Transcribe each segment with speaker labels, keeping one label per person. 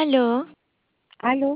Speaker 1: Aló,
Speaker 2: Aló,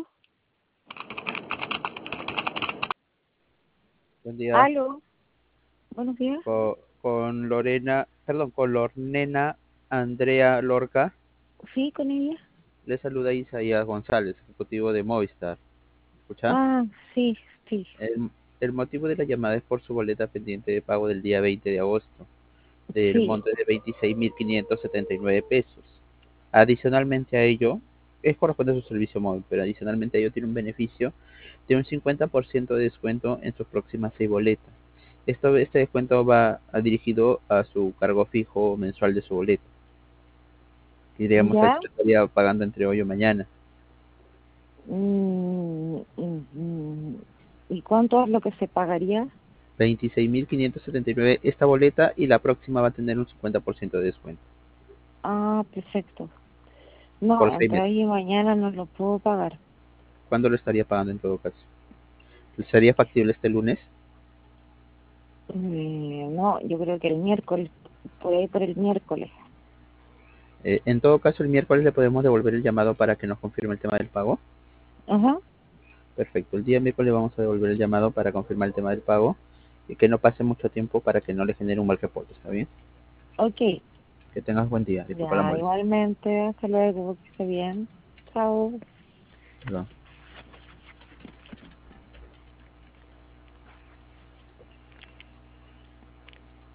Speaker 3: Buen día.
Speaker 2: aló, buenos días.
Speaker 3: Con Lorena, perdón, con Lornena Andrea Lorca,
Speaker 2: Sí, con ella.
Speaker 3: le saluda Isaías González, ejecutivo de Movistar. ¿Escucha?
Speaker 2: Ah, sí, sí,
Speaker 3: El motivo de la llamada es por su boleta pendiente de pago del día 20 de agosto, del
Speaker 2: sí.
Speaker 3: monto de 26.579 pesos. Adicionalmente a ello, es corresponde a su servicio móvil, pero adicionalmente a ello tiene un beneficio de un 50% de descuento en sus próximas 6 boletas. Este descuento va dirigido a su cargo fijo mensual de su boleta. Y digamos,
Speaker 2: ¿Ya?
Speaker 3: así lo estaría pagando entre hoy o mañana.
Speaker 2: Mm, mm, mm. ¿Y cuánto es lo que se pagaría?
Speaker 3: 26.579 esta boleta y la próxima va a tener un 50% de descuento
Speaker 2: Ah, perfecto. No,
Speaker 3: por 6
Speaker 2: entre
Speaker 3: meses.
Speaker 2: hoy y mañana no lo puedo pagar.
Speaker 3: ¿Cuándo lo estaría pagando en todo caso? ¿Sería factible este lunes?
Speaker 2: No, yo creo que el miércoles, por ahí por el miércoles.
Speaker 3: En todo caso, el miércoles le podemos devolver el llamado para que nos confirme el tema del pago.
Speaker 2: Ajá,
Speaker 3: Perfecto. El día miércoles vamos a devolver el llamado para confirmar el tema del pago y que no pase mucho tiempo para que no le genere un mal reporte. ¿Está bien?
Speaker 2: ok.
Speaker 3: Que tengas buen día. Disculpa la
Speaker 2: Ya,
Speaker 3: molestia.
Speaker 2: igualmente, hasta luego, que esté bien. Chao.
Speaker 3: Perdón.